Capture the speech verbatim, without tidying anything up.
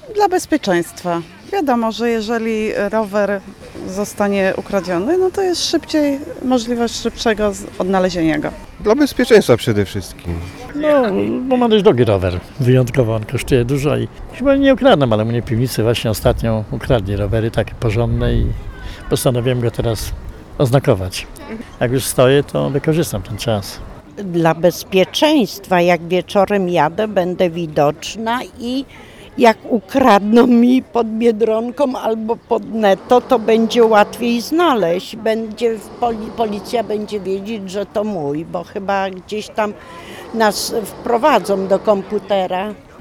Dla bezpieczeństwa. Wiadomo, że jeżeli rower zostanie ukradziony, no to jest szybciej, możliwość szybszego odnalezienia go. Dla bezpieczeństwa przede wszystkim. No, bo ma dość drogi rower. Wyjątkowo on kosztuje dużo i chyba nie ukradną, ale mnie piwnicy właśnie ostatnio ukradli rowery takie porządne i postanowiłem go teraz oznakować. Jak już stoję, to wykorzystam ten czas. Dla bezpieczeństwa, jak wieczorem jadę, będę widoczna i jak ukradną mi pod Biedronką albo pod Netto, to będzie łatwiej znaleźć. Będzie, policja będzie wiedzieć, że to mój, bo chyba gdzieś tam nas wprowadzą do komputera.